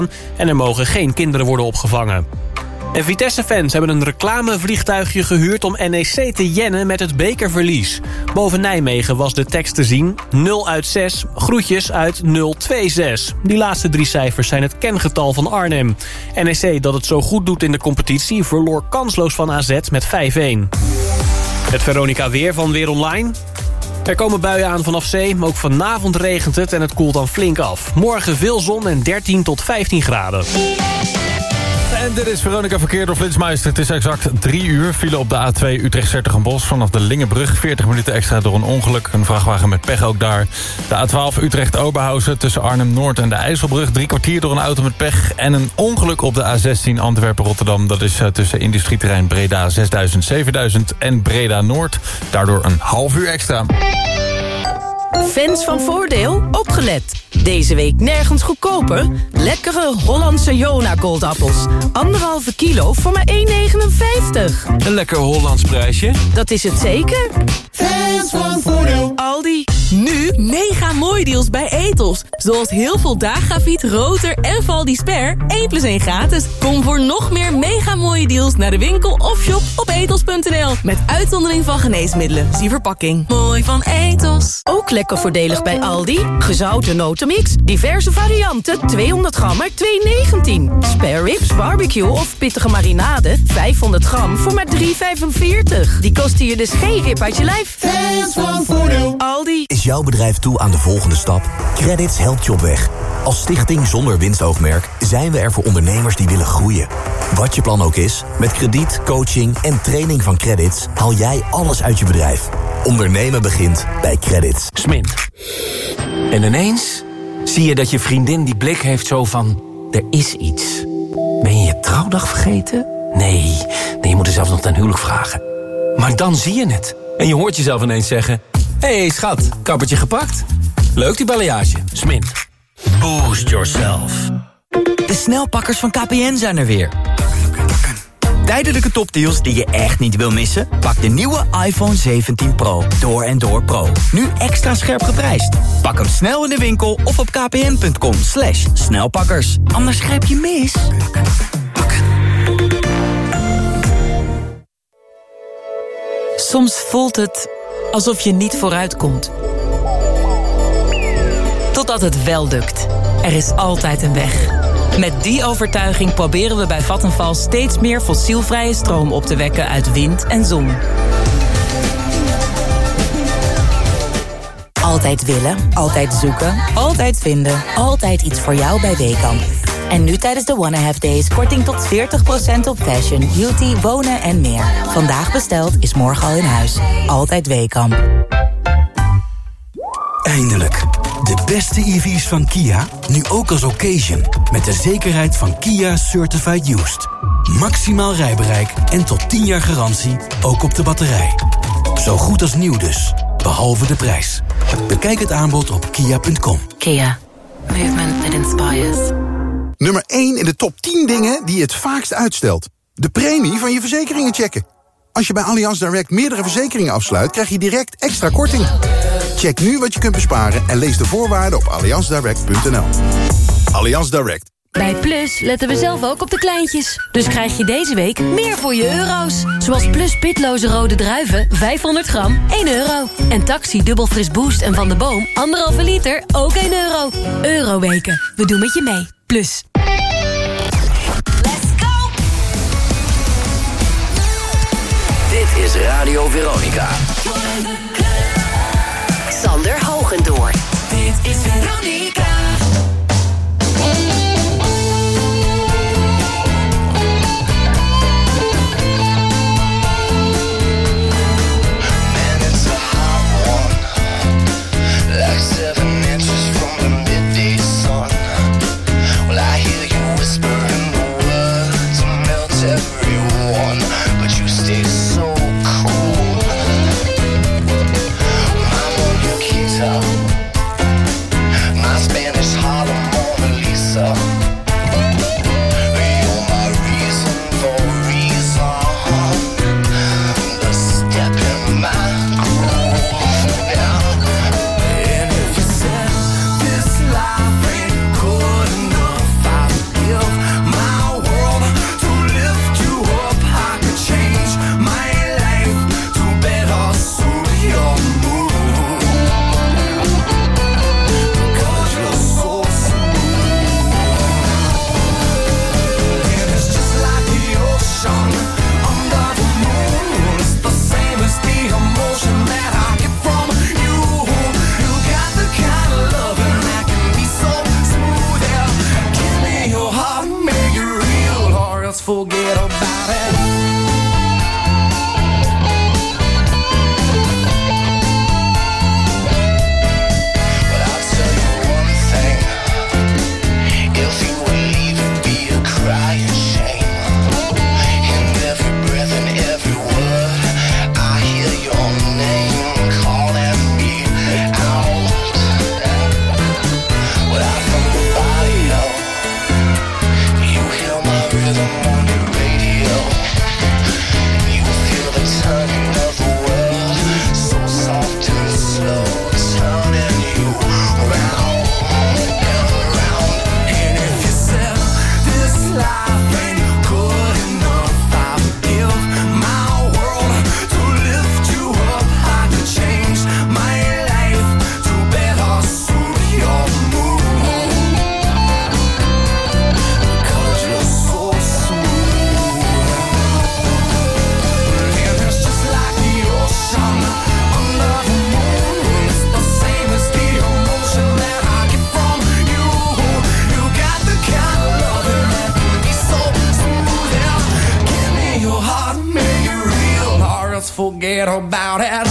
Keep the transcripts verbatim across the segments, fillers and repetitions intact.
en er mogen geen kinderen worden opgevangen. En Vitesse-fans hebben een reclamevliegtuigje gehuurd om N E C te jennen met het bekerverlies. Boven Nijmegen was de tekst te zien: nul uit zes, groetjes uit nul twee zes. Die laatste drie cijfers zijn het kengetal van Arnhem. N E C, dat het zo goed doet in de competitie, verloor kansloos van A Z met vijf een. Het Veronica weer van Weer Online. Er komen buien aan vanaf zee, maar ook vanavond regent het en het koelt dan flink af. Morgen veel zon en dertien tot vijftien graden. En dit is Veronica Verkeer door Flitsmeister. Het is exact drie uur. File op de A twee Utrecht-'s-Hertogenbosch vanaf de Lingebrug. veertig minuten extra door een ongeluk. Een vrachtwagen met pech ook daar. De A twaalf Utrecht-Oberhausen tussen Arnhem-Noord en de IJsselbrug. Drie kwartier door een auto met pech. En een ongeluk op de A zestien Antwerpen-Rotterdam. Dat is uh, tussen industrieterrein Breda zesduizend zevenduizend en Breda-Noord. Daardoor een half uur extra. Fans van Voordeel, opgelet. Deze week nergens goedkoper. Lekkere Hollandse Jona Goldappels. Anderhalve kilo voor maar één negenenvijftig. Een lekker Hollands prijsje. Dat is het zeker. Fans van Voordeel. Aldi. Nu mega mooi deals bij Etos. Zoals heel veel Dagaviet, Roter en Valdi-Sper. één plus één gratis. Kom voor nog meer mega mooie deals naar de winkel of shop op etos punt n l. Met uitzondering van geneesmiddelen. Zie verpakking. Mooi van Etos. Ook lekker voordelig bij Aldi. Gezouten notenmix. Diverse varianten. tweehonderd gram maar twee negentien. Spare ribs, barbecue of pittige marinade. vijfhonderd gram voor maar drie vijfenveertig. Die kosten je dus geen rib uit je lijf. Fans van Voordeel. Aldi. Is jouw bedrijf toe aan de volgende stap? Credits helpt je op weg. Als stichting zonder winstoogmerk zijn we er voor ondernemers die willen groeien. Wat je plan ook is, met krediet, coaching en training van Credits haal jij alles uit je bedrijf. Ondernemen begint bij Credits. Smint. En ineens zie je dat je vriendin die blik heeft zo van: er is iets. Ben je je trouwdag vergeten? Nee, nee, je moet er zelfs nog ten huwelijk vragen. Maar dan zie je het. En je hoort jezelf ineens zeggen: hé hey, schat, kappertje gepakt? Leuk die balayage. Smint. Boost yourself. De snelpakkers van K P N zijn er weer. Tijdelijke topdeals die je echt niet wil missen? Pak de nieuwe iPhone zeventien Pro. Door en door Pro. Nu extra scherp geprijsd. Pak hem snel in de winkel of op kpn.com slash snelpakkers. Anders grijp je mis. Soms voelt het alsof je niet vooruitkomt. Totdat het wel lukt. Er is altijd een weg. Met die overtuiging proberen we bij Vattenfall steeds meer fossielvrije stroom op te wekken uit wind en zon. Altijd willen, altijd zoeken, altijd vinden, altijd iets voor jou bij Weekamp. En nu tijdens de Wanna Have Days korting tot veertig procent op fashion, beauty, wonen en meer. Vandaag besteld is morgen al in huis. Altijd Weekamp. Eindelijk. De beste E V's van Kia, nu ook als occasion. Met de zekerheid van Kia Certified Used. Maximaal rijbereik en tot tien jaar garantie, ook op de batterij. Zo goed als nieuw dus, behalve de prijs. Bekijk het aanbod op kia punt com. Kia. Movement that inspires. Nummer één in de top tien dingen die je het vaakst uitstelt. De premie van je verzekeringen checken. Als je bij Allianz Direct meerdere verzekeringen afsluit, krijg je direct extra korting. Check nu wat je kunt besparen en lees de voorwaarden op allianz direct punt n l. Allianz Direct. Bij Plus letten we zelf ook op de kleintjes. Dus krijg je deze week meer voor je euro's. Zoals Plus pitloze rode druiven, vijfhonderd gram, één euro. En Taxi dubbel fris boost en Van de Boom, anderhalve liter, ook één euro. Euroweken, we doen met je mee. Plus. Let's go! Dit is Radio Veronica. Sander Hogendoorn. Dit is Veronica. My forget about it.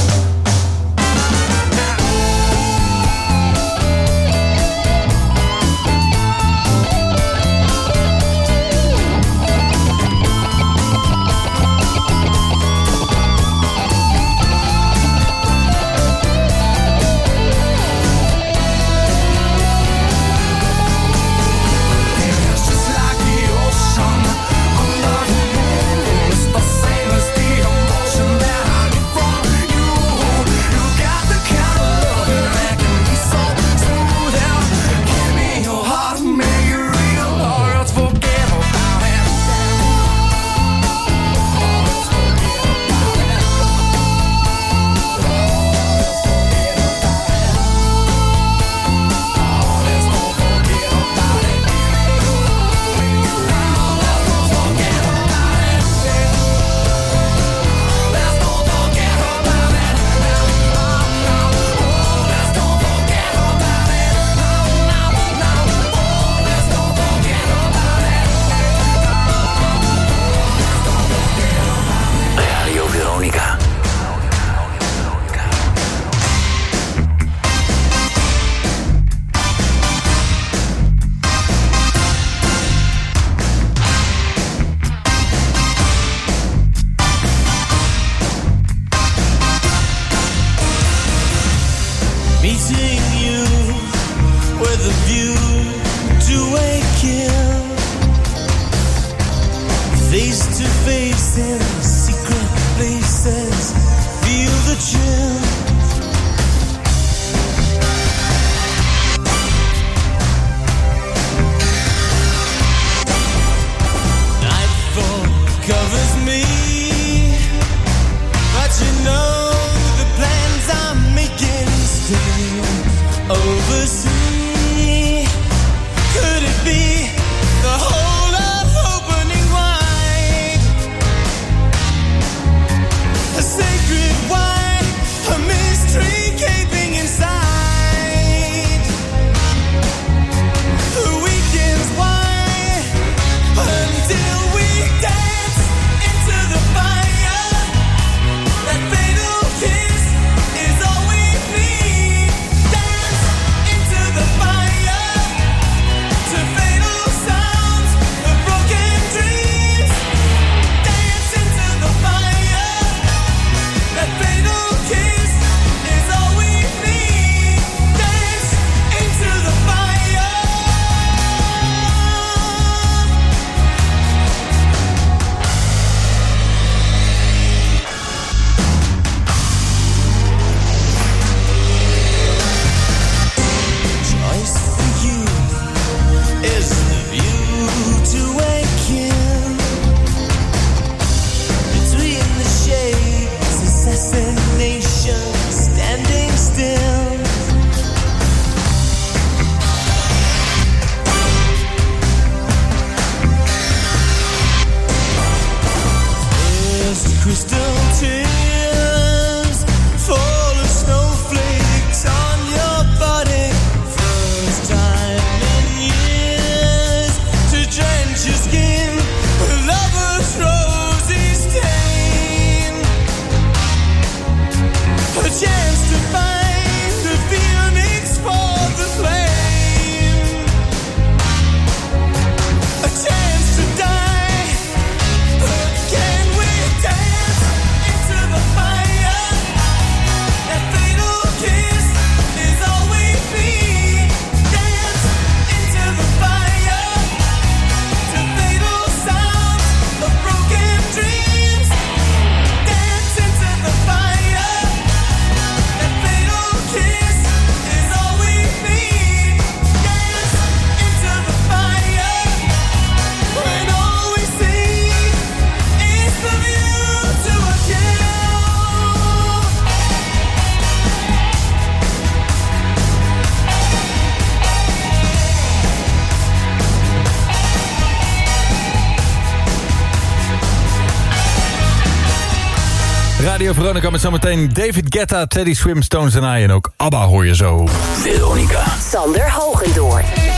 Radio Veronica met zometeen David Guetta, Teddy Swims, Stones and I en ook ABBA hoor je zo. Veronica. Sander Hogendoorn.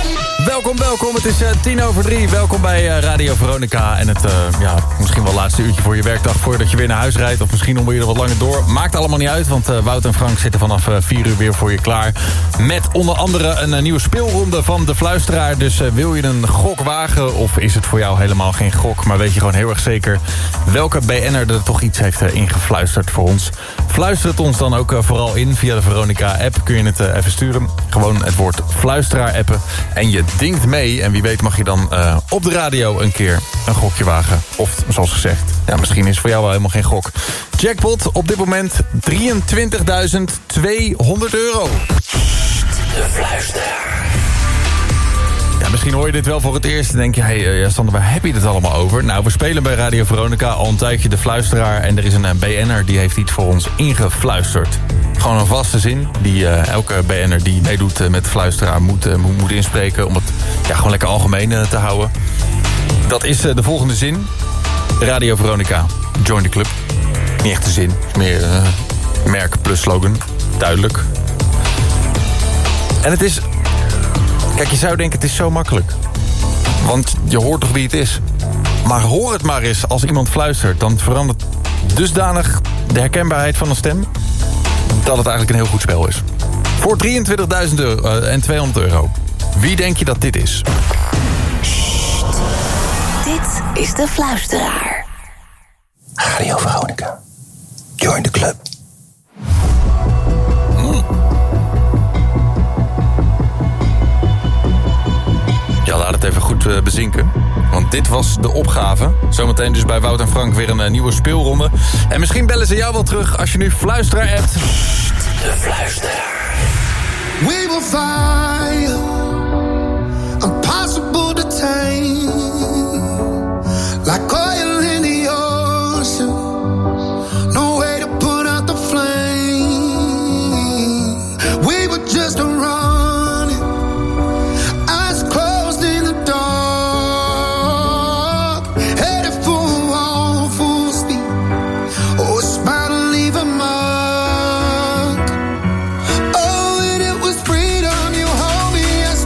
Welkom, welkom. Het is uh, tien over drie. Welkom bij uh, Radio Veronica. En het uh, ja, misschien wel laatste uurtje voor je werkdag voordat je weer naar huis rijdt. Of misschien om weer er wat langer door. Maakt allemaal niet uit, want uh, Wout en Frank zitten vanaf uh, vier uur weer voor je klaar. Met onder andere een uh, nieuwe speelronde van De Fluisteraar. Dus uh, wil je een gok wagen of is het voor jou helemaal geen gok? Maar weet je gewoon heel erg zeker welke B N'er er toch iets heeft uh, ingefluisterd voor ons? Fluister het ons dan ook uh, vooral in via de Veronica-app. Kun je het uh, even sturen. Gewoon het woord Fluisteraar appen. En je dingt mee. En wie weet mag je dan uh, op de radio een keer een gokje wagen. Of zoals gezegd, ja, misschien is het voor jou wel helemaal geen gok. Jackpot op dit moment drieëntwintigduizend tweehonderd euro. De Fluisteraar. Ja, misschien hoor je dit wel voor het eerst en denk je... hey, ja, Sander, waar heb je het allemaal over? Nou, we spelen bij Radio Veronica al een tijdje De Fluisteraar... en er is een B N'er die heeft iets voor ons ingefluisterd. Gewoon een vaste zin die uh, elke B N'er die meedoet uh, met De Fluisteraar moet, uh, moet, moet inspreken... om het ja, gewoon lekker algemeen uh, te houden. Dat is uh, de volgende zin. Radio Veronica, join the club. Niet echt de zin, meer uh, merk plus slogan. Duidelijk. En het is... Kijk, je zou denken, het is zo makkelijk. Want je hoort toch wie het is. Maar hoor het maar eens als iemand fluistert. Dan verandert dusdanig de herkenbaarheid van een stem... dat het eigenlijk een heel goed spel is. Voor drieëntwintigduizend euro en tweehonderd euro. Wie denk je dat dit is? Sst. Dit is De Fluisteraar. Radio Veronica. Join the club. Ja, laat het even goed uh, bezinken. Want dit was de opgave. Zometeen dus bij Wout en Frank weer een uh, nieuwe speelronde. En misschien bellen ze jou wel terug als je nu Fluisteraar hebt. De Fluisteraar. We will fire, impossible to tame, like oil in the ocean, no way to put out the flame. We were just running, eyes closed in the dark, headed for a wall full speed, oh, a smile to leave a mark. Oh, and it was freedom, you hold me as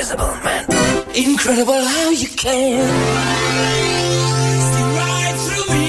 invisible man. Incredible how you can see right through me.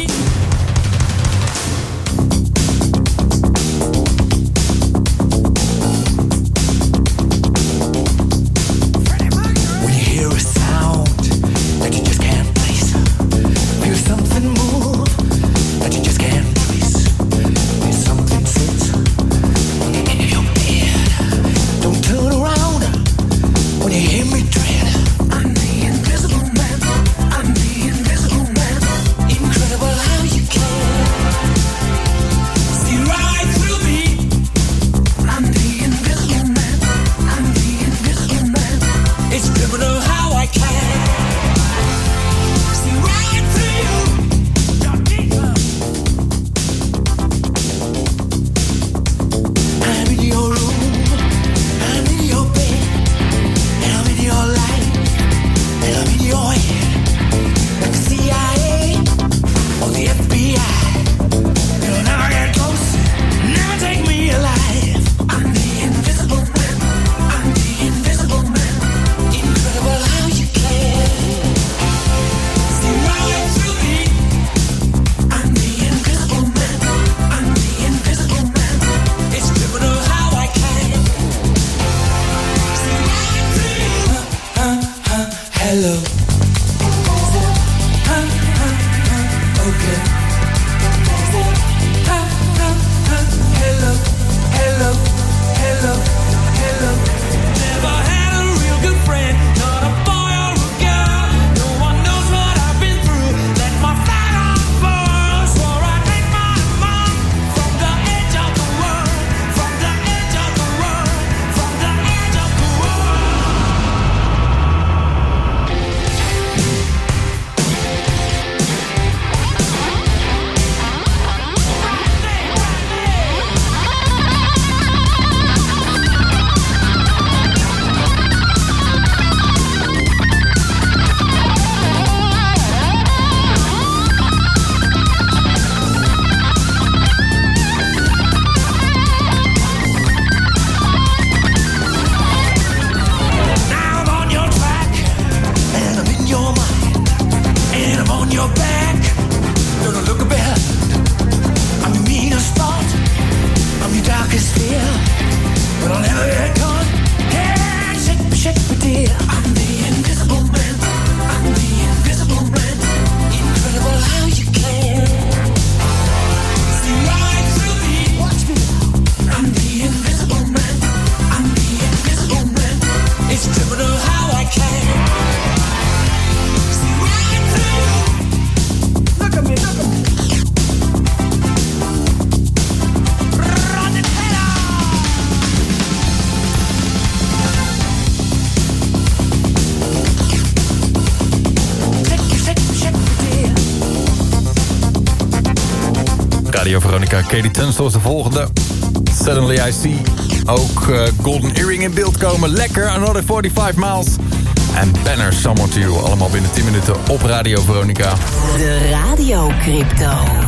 Radio Veronica. Katie Tunstall is de volgende. Suddenly I See. Ook uh, Golden Earring in beeld komen. Lekker, Another forty-five miles. En Banner, Someone to You. Allemaal binnen tien minuten op Radio Veronica. De Radio Crypto.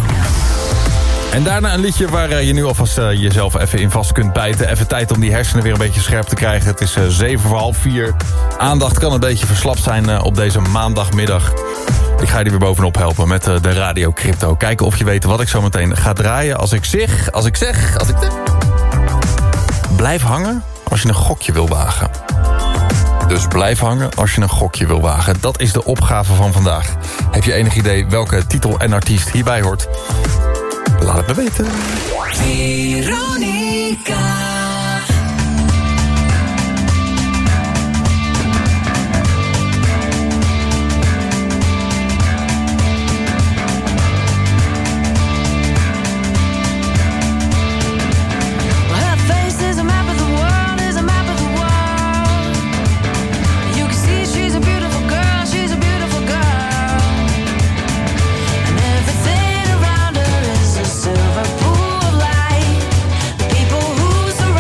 En daarna een liedje waar uh, je nu alvast uh, jezelf even in vast kunt bijten. Even tijd om die hersenen weer een beetje scherp te krijgen. Het is uh, zeven voor half vier. Aandacht kan een beetje verslapt zijn uh, op deze maandagmiddag. Ik ga je er weer bovenop helpen met uh, de Radio Crypto. Kijken of je weet wat ik zo meteen ga draaien. Als ik zeg, als ik zeg, als ik zeg... Blijf hangen als je een gokje wil wagen. Dus blijf hangen als je een gokje wil wagen. Dat is de opgave van vandaag. Heb je enig idee welke titel en artiest hierbij hoort? Laat het me weten. Veronica. People who surround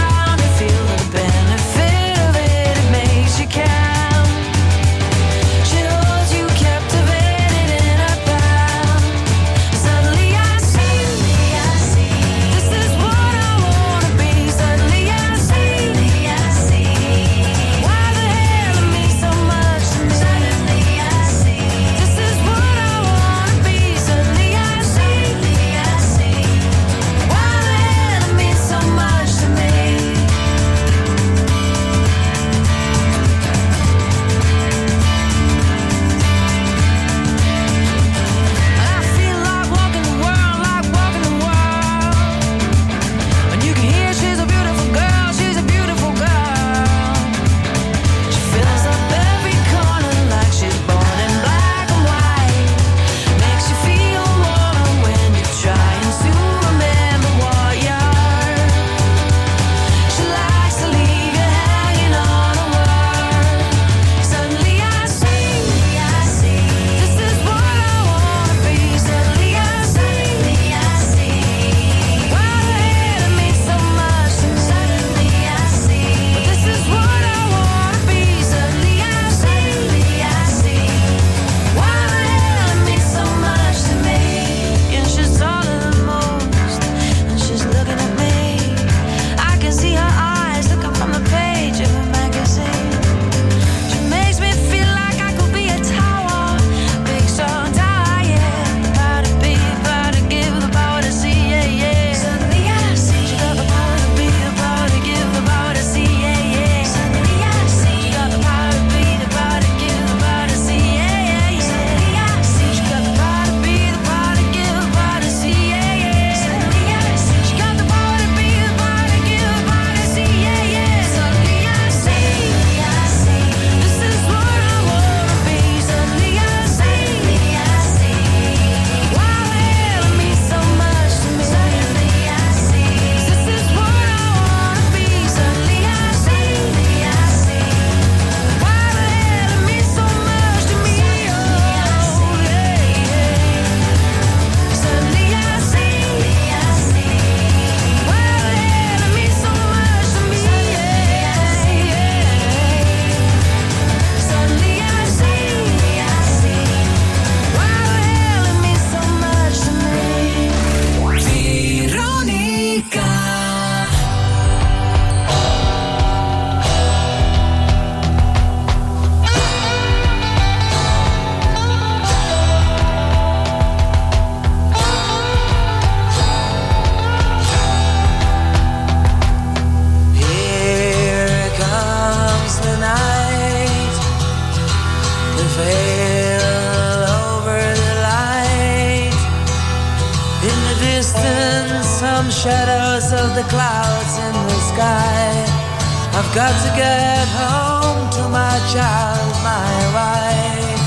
fail over the light. In the distance, some shadows of the clouds in the sky. I've got to get home to my child, my wife.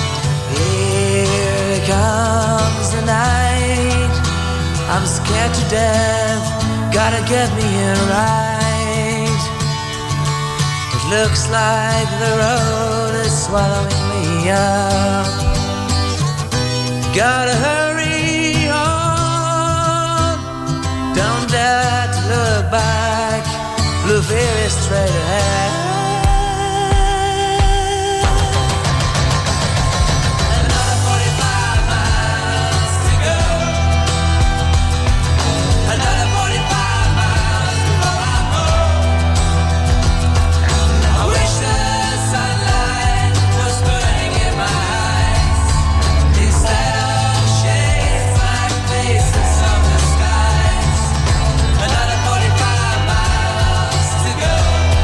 Here comes the night. I'm scared to death. Gotta get me in right. It looks like the road is swallowing me up. Gotta hurry on. Don't dare to look back. Blue veil is straight ahead. Another forty-five miles to go. Another forty-five miles before I'm home. I wish the sunlight was burning in my eyes instead of shades like faces of the skies. Another forty-five miles to go.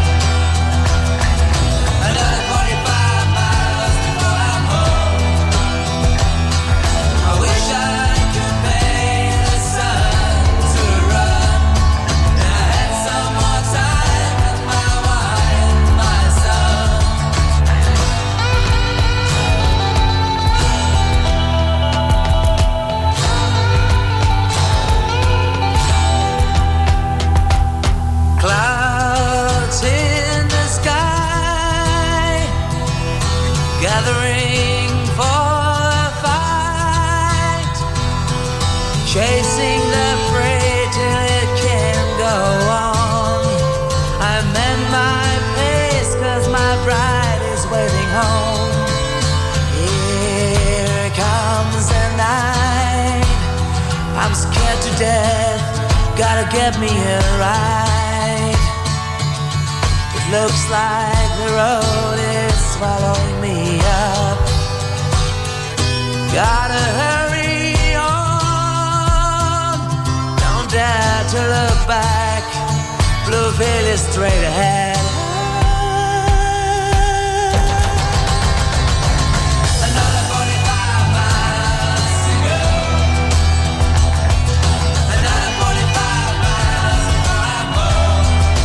Another forty-five miles before I'm home. I wish I could pay the sun to run, and I had some more time with my wife, my son. Clouds in the sky, gathering for a fight, chasing the prey till it can't go on. I mend my pace 'cause my bride is waiting home. Here comes the night. I'm scared to death. Gotta get me a ride. It looks like the road is swallowing me up. Gotta hurry on. Don't dare to look back. Blue veil is straight ahead. Another forty-five miles to go. Another forty-five miles before I'm home.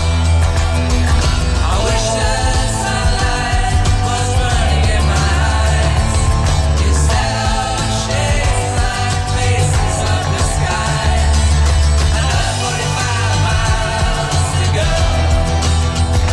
I wish the sunlight was burning in my eyes instead of shades like faces of the sky. Another forty-five miles to go.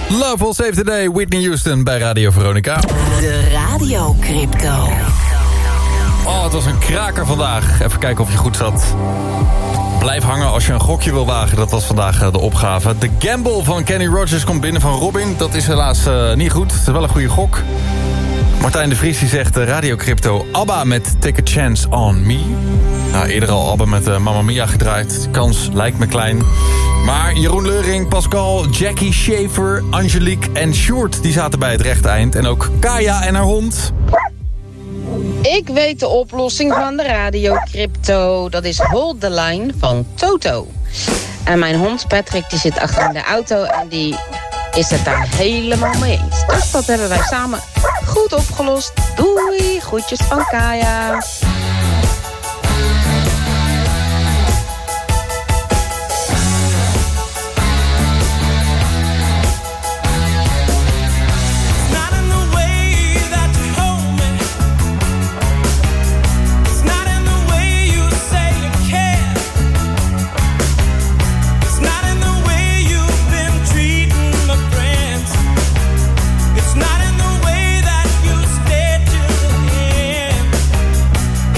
Love Will Save the Day, Whitney Houston bij Radio Veronica. De Radio Crypto. Oh, het was een kraker vandaag. Even kijken of je goed zat. Blijf hangen als je een gokje wil wagen. Dat was vandaag de opgave. De Gamble van Kenny Rogers komt binnen van Robin. Dat is helaas uh, niet goed. Het is wel een goede gok. Martijn de Vries die zegt uh, Radio Crypto. ABBA met Take a Chance on Me. Nou, eerder al ABBA met uh, Mamma Mia gedraaid. De kans lijkt me klein. Maar Jeroen Leuring, Pascal, Jackie Schaefer, Angelique en Sjoerd... die zaten bij het rechte eind. En ook Kaya en haar hond. Ik weet de oplossing van de Radio Crypto. Dat is Hold the Line van Toto. En mijn hond Patrick die zit achter in de auto en die is het daar helemaal mee eens. Dus dat hebben wij samen goed opgelost. Doei, groetjes van Kaya. Not in the way that you stayed till the end.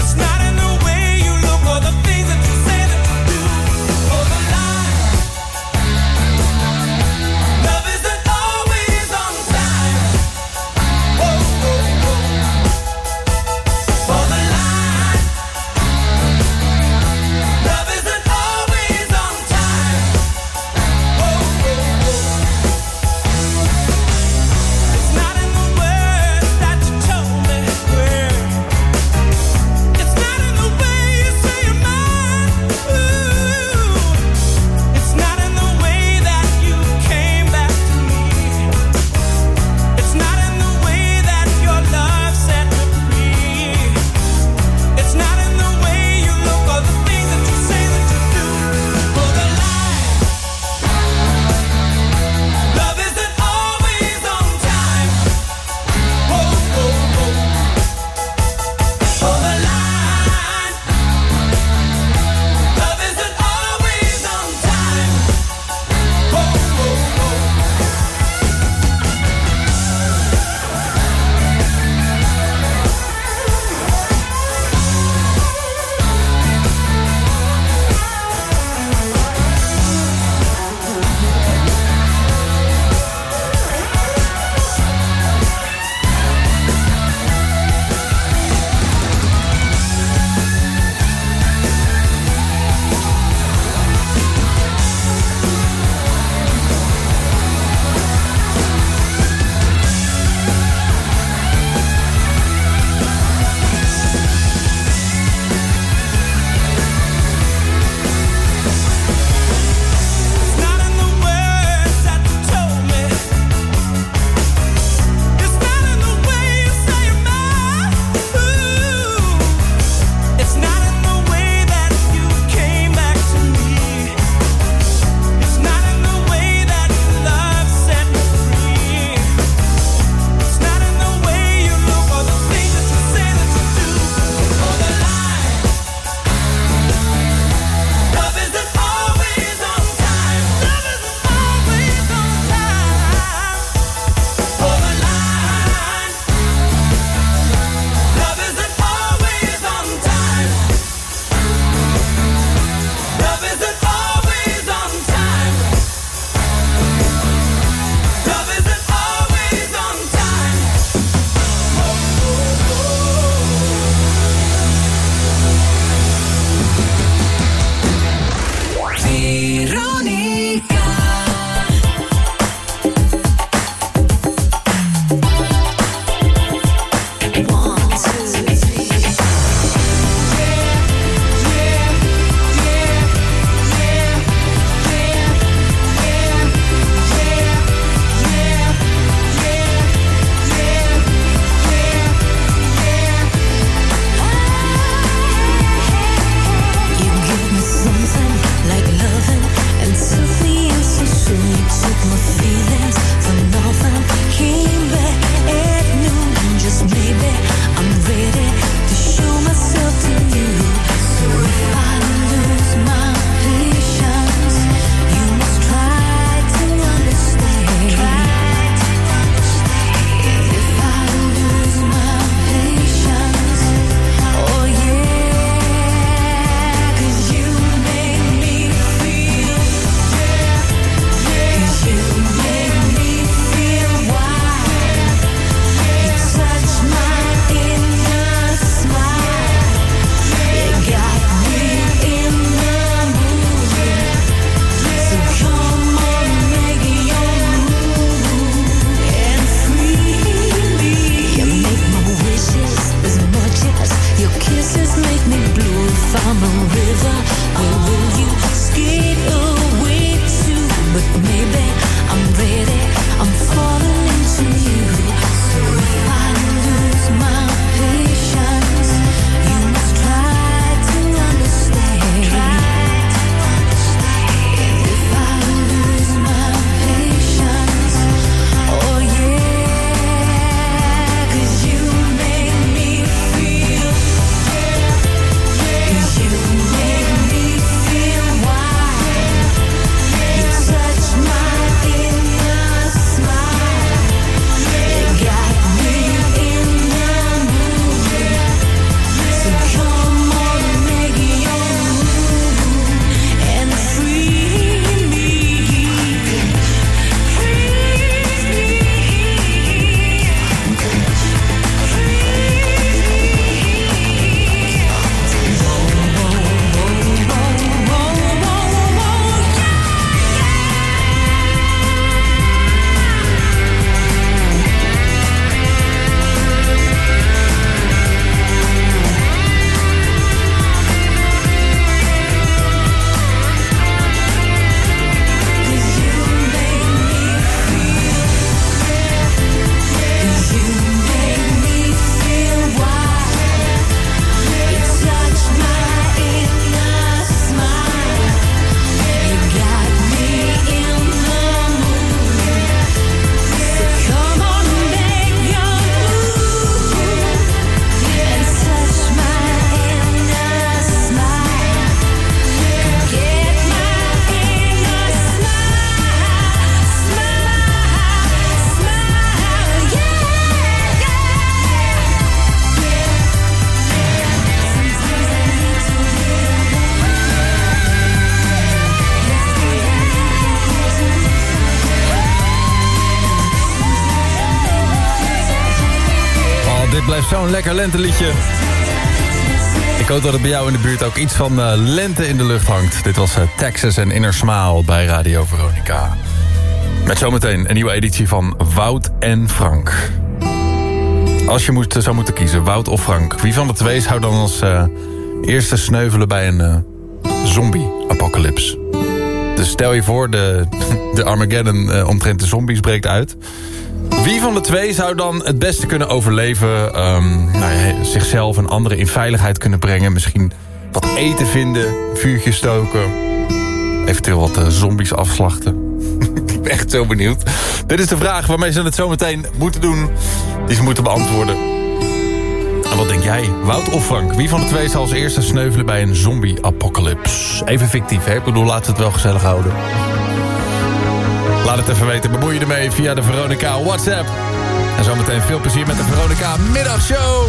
blijft zo'n lekker lenteliedje. Ik hoop dat het bij jou in de buurt ook iets van uh, lente in de lucht hangt. Dit was uh, Texas en Inner Smile bij Radio Veronica. Met zometeen een nieuwe editie van Wout en Frank. Als je moet, zou moeten kiezen, Wout of Frank. Wie van de twee zou dan als uh, eerste sneuvelen bij een uh, zombie-apocalypse? Dus stel je voor, de, de Armageddon uh, omtrent de zombies breekt uit. Wie van de twee zou dan het beste kunnen overleven? Um, nou ja, zichzelf en anderen in veiligheid kunnen brengen. Misschien wat eten vinden, vuurtje stoken. Eventueel wat uh, zombies afslachten. Ik ben echt zo benieuwd. Dit is de vraag waarmee ze het zo meteen moeten doen. Die ze moeten beantwoorden. En wat denk jij? Wout of Frank? Wie van de twee zal als eerste sneuvelen bij een zombie-apocalypse? Even fictief, hè? Ik bedoel, laten we het wel gezellig houden. Laat het even weten. Bemoei je ermee via de Veronica WhatsApp. En zometeen veel plezier met de Veronica Middagshow.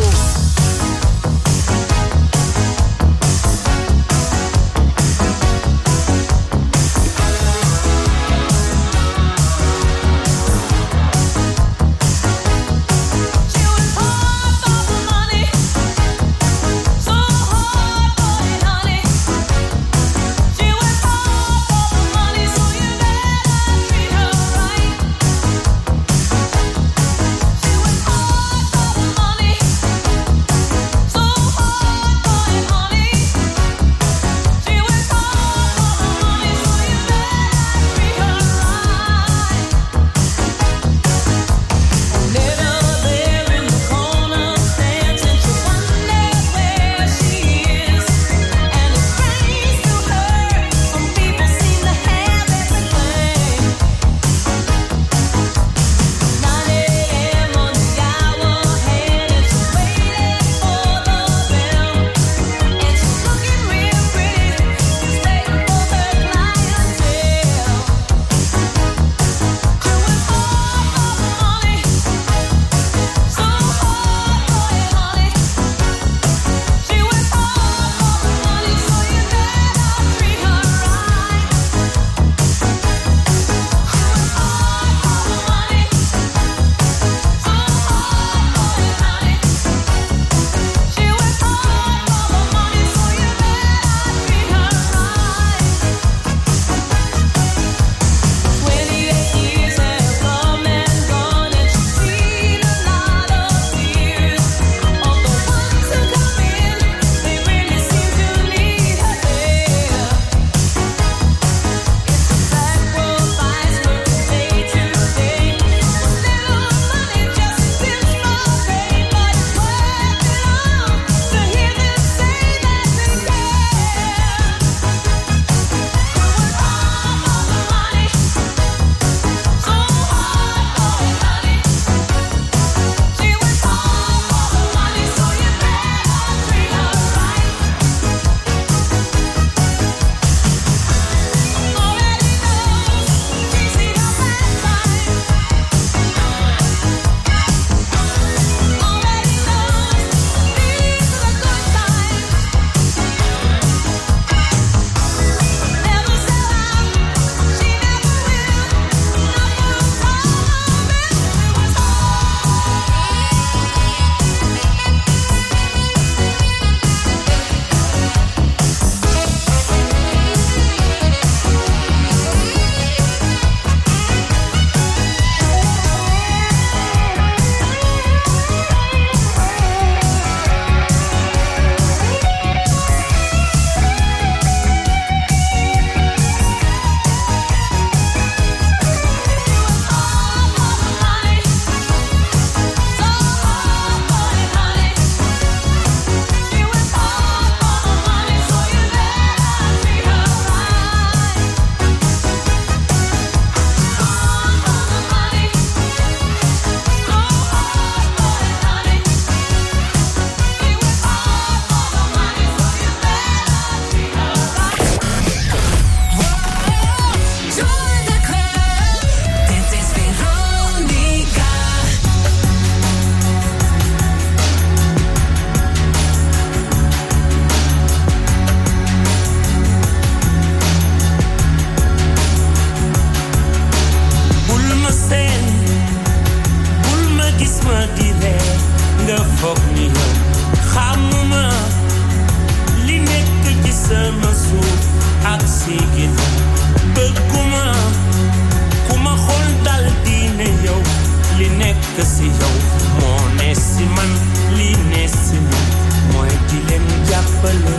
li nekk si yow moo ne si man li ne si man mooy di leen jàppale.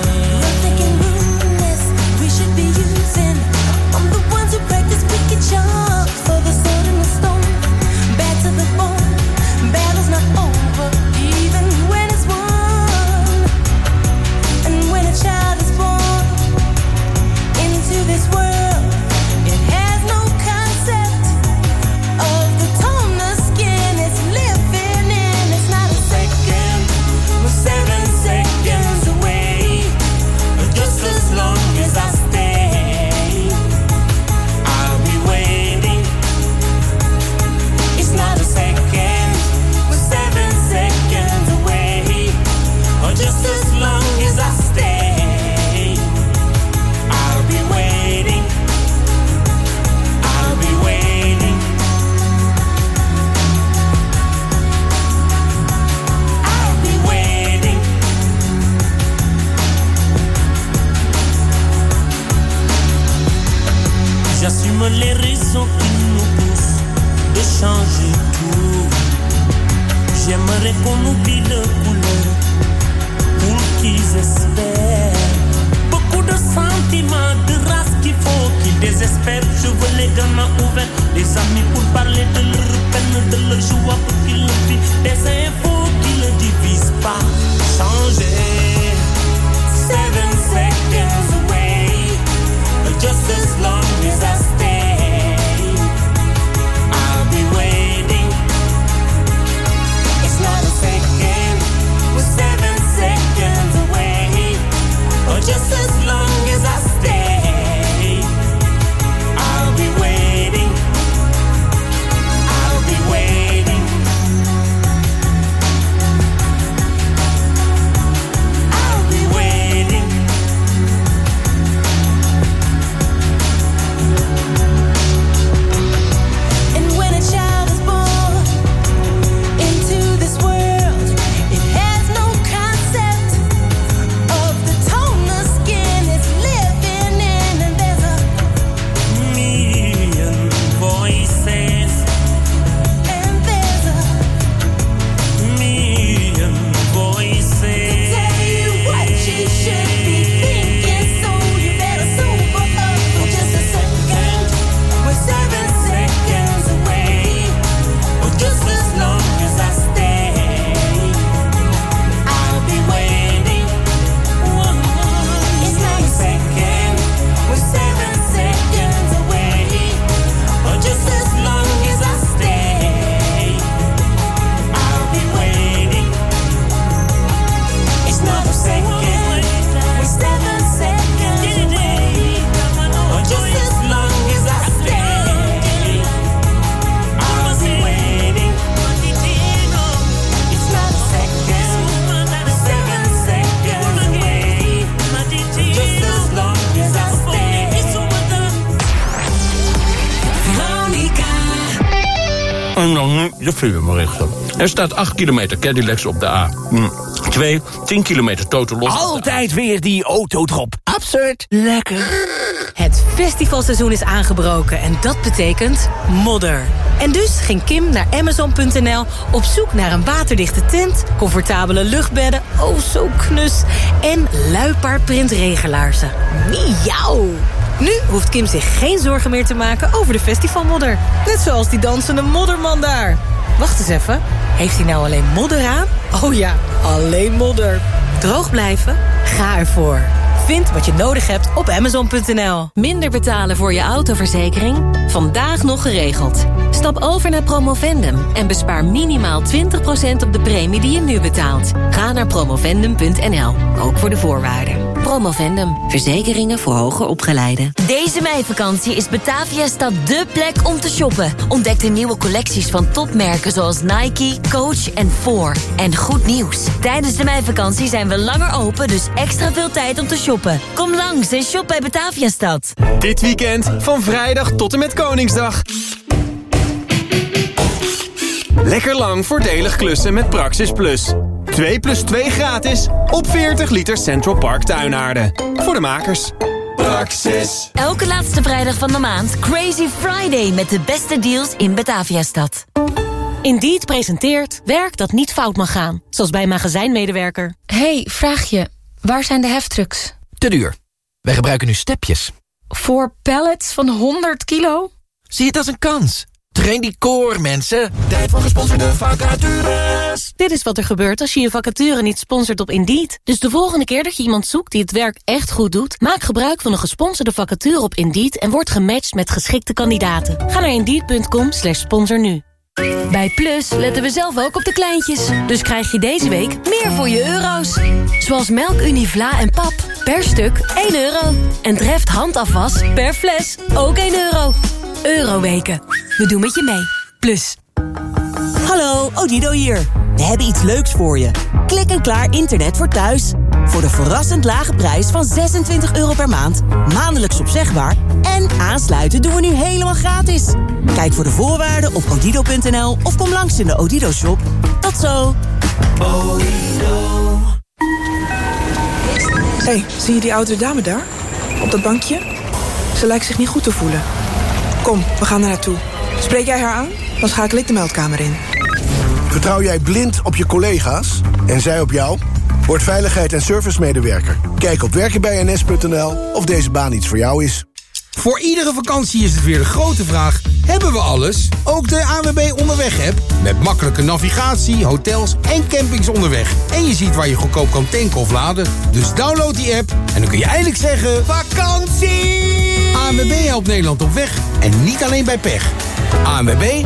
We should be using. I'm the ones who practice wicked charms for the sword and the stone. Bad to the bone. Battle's not over, even when it's won. And when a child is born into this world, it has no concept of the tone the skin is living in. It's not a second, we're seven seconds away. Just as long as I stay, I'll be waiting. It's not a second, we're seven seconds away. Or just as long as I stay, I'll be waiting. I'll be waiting. I'll be waiting. J'assume les raisons qui nous poussent de changer tout. J'aimerais qu'on oublie le couleur pour qu'ils espèrent. Beaucoup de sentiments, de race qu'il faut qu'ils désespèrent. Je veux les gamins ouverts, les amis pour parler de leur peine, de leur joie pour qu'ils le vivent. Des infos qui ne divisent pas. Changer. Seven seconds away. Just as long as I stay, I'll be waiting. It's not a second, we're seven seconds away. Or just as long as I stay, I'll be waiting. I'll be waiting. I'll be waiting. En dan nu de filmberichten. Er staat acht kilometer Cadillacs op de A twee, tien kilometer totaal los. Altijd weer die autodrop. Absurd. Lekker. Het festivalseizoen is aangebroken en dat betekent modder. En dus ging Kim naar Amazon punt n l op zoek naar een waterdichte tent, comfortabele luchtbedden, oh zo knus, en luipaardprint regenlaarzen. Miauw! Nu hoeft Kim zich geen zorgen meer te maken over de festivalmodder. Net zoals die dansende modderman daar. Wacht eens even, heeft hij nou alleen modder aan? Oh ja, alleen modder. Droog blijven? Ga ervoor. Vind wat je nodig hebt op Amazon punt n l. Minder betalen voor je autoverzekering? Vandaag nog geregeld. Stap over naar Promovendum en bespaar minimaal twintig procent op de premie die je nu betaalt. Ga naar promovendum punt n l, ook voor de voorwaarden. Promovendum, verzekeringen voor hoger opgeleiden. Deze meivakantie is Bataviastad dé plek om te shoppen. Ontdek de nieuwe collecties van topmerken zoals Nike, Coach en Four. En goed nieuws, tijdens de meivakantie zijn we langer open, dus extra veel tijd om te shoppen. Kom langs en shop bij Bataviastad. Dit weekend van vrijdag tot en met Koningsdag. Lekker lang voordelig klussen met Praxis Plus. twee plus twee gratis op veertig liter Central Park tuinaarden. Voor de makers. Praxis. Elke laatste vrijdag van de maand Crazy Friday met de beste deals in Bataviastad. Indeed presenteert werk dat niet fout mag gaan. Zoals bij een magazijnmedewerker. Hey, vraagje. Waar zijn de heftrucks? Te duur. Wij gebruiken nu stepjes. Voor pallets van honderd kilo? Zie het als een kans. Train die core, mensen. Tijd voor gesponsorde vacatures. Dit is wat er gebeurt als je je vacature niet sponsort op Indeed. Dus de volgende keer dat je iemand zoekt die het werk echt goed doet... maak gebruik van een gesponsorde vacature op Indeed... en word gematcht met geschikte kandidaten. Ga naar Indeed.com slash sponsor nu. Bij Plus letten we zelf ook op de kleintjes. Dus krijg je deze week meer voor je euro's. Zoals melk Univla en pap. Per stuk één euro. En Dreft handafwas per fles ook één euro. Euroweken. We doen met je mee. Plus. Hallo, Odido hier. We hebben iets leuks voor je. Klik en klaar internet voor thuis. Voor de verrassend lage prijs van zesentwintig euro per maand. Maandelijks opzegbaar. En aansluiten doen we nu helemaal gratis. Kijk voor de voorwaarden op odido punt n l of kom langs in de Odido shop. Tot zo. Odido. Hey, zie je die oudere dame daar? Op dat bankje? Ze lijkt zich niet goed te voelen. Kom, we gaan er naartoe. Spreek jij haar aan? Dan schakel ik de meldkamer in. Vertrouw jij blind op je collega's en zij op jou? Word veiligheid- en servicemedewerker. Kijk op werken bij n s punt n l of deze baan iets voor jou is. Voor iedere vakantie is het weer de grote vraag: hebben we alles? Ook de A N W B Onderweg-app. Met makkelijke navigatie, hotels en campings onderweg. En je ziet waar je goedkoop kan tanken of laden. Dus download die app en dan kun je eindelijk zeggen: vakantie! A N W B helpt Nederland op weg. En niet alleen bij pech. A N W B